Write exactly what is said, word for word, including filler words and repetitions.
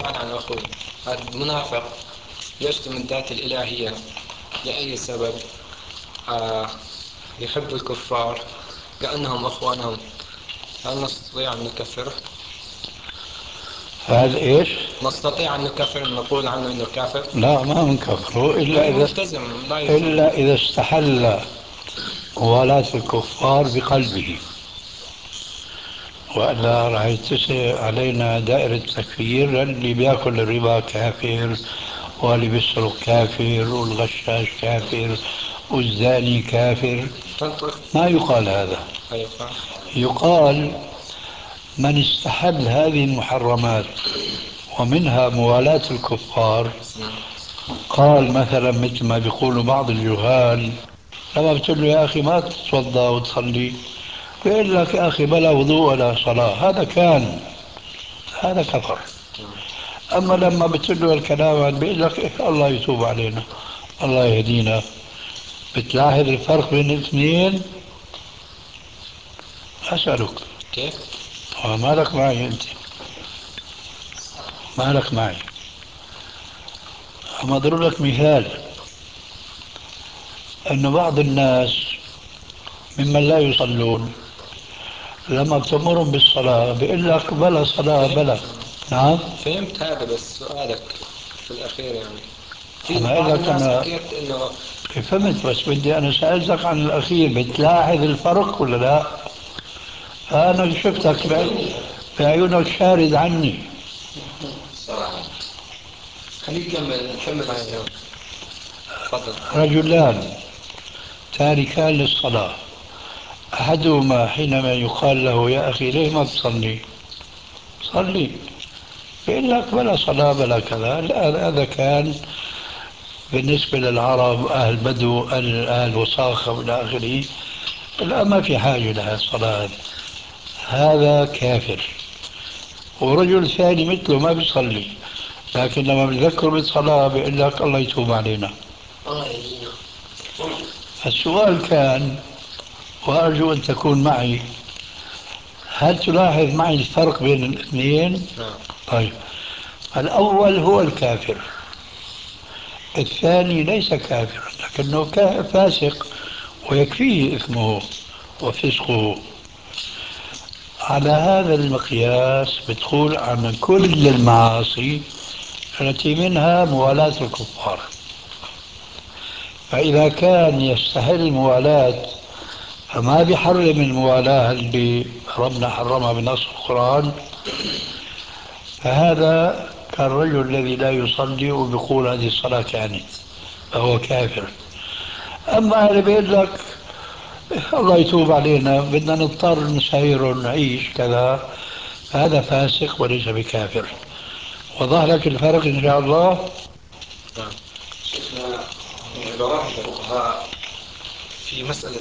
سؤال عن أخوي. هذا منافق يشتم الذات الإلهية لأي سبب؟ آه يحب الكفار كأنهم أخوانهم، هل نستطيع أن نكفره؟ هذا إيش؟ نستطيع أن نكفر، نقول عنه أنه كافر؟ لا، ما منكفره إلا يعني إذا ملتزم لا يصلي. إلا إذا استحل موالاة الكفار بقلبه، وإلا راح يتسع علينا دائرة تكفير. اللي بياكل الربا كافر، واللي بيسرق كافر، والغشاش كافر، والزاني كافر. ما يقال هذا. يقال من استحل هذه المحرمات ومنها موالاة الكفار. قال مثلا مثل ما بيقولوا بعض الجهال، لما بتقول له يا أخي ما تتوضأ وتصلي، بيقول لك يا أخي بلا وضوء ولا صلاة، هذا كان هذا كفر. أما لما بتقول له الكلام بيقول لك إيه الله يتوب علينا، الله يهدينا. بتلاحظ الفرق بين الاثنين؟ أسألك كيف؟ مالك معي أنت؟ مالك معي؟ أما أضرب لك مثال، أن بعض الناس ممن لا يصلون لما بتأمرهم بالصلاة بيقول لك بلا صلاة بلا. نعم فهمت هذا، بس سؤالك في الأخير يعني في أما أقول بعض لك الناس أنا حكيت إنه فهمت، بس بدي أنا سألتك عن الأخير، بتلاحظ الفرق ولا لا؟ أنا شفتك بعي- بعيونك شارد عني. خليك نكمل نكمل معي. تفضل. رجلان تاركان للصلاة، أحدهما حينما يقال له يا أخي ليه ما تصلي؟ صلي. يقول لك بلا صلاة بلا كذا. لا، هذا كان بالنسبة للعرب أهل بدو أهل, أهل وساخة وإلى آخره، لا ما في حاجة لها الصلاة، هذا كافر. ورجل ثاني مثله ما بيصلي، لكن لما بيذكر بالصلاة بيقول لك الله يتوب علينا. السؤال كان، وأرجو أن تكون معي، هل تلاحظ معي الفرق بين الاثنين؟ طيب، الأول هو الكافر، الثاني ليس كافرا لكنه فاسق ويكفيه إثمه وفسقه. على هذا المقياس بتقول عن كل المعاصي التي منها موالاة الكفار. فإذا كان يستحل الموالاة فما بيحرم الموالاة اللي ربنا حرمها بنص القرآن، فهذا كالرجل الذي لا يصلي وبيقول هذه الصلاة كانت، فهو كافر. أما اللي بيقول لك الله يتوب علينا بدنا نضطر نسير ونعيش كذا، هذا فاسق وليس بكافر. وضح لك الفرق إن شاء الله. شفنا عبارات الفقهاء في مسألة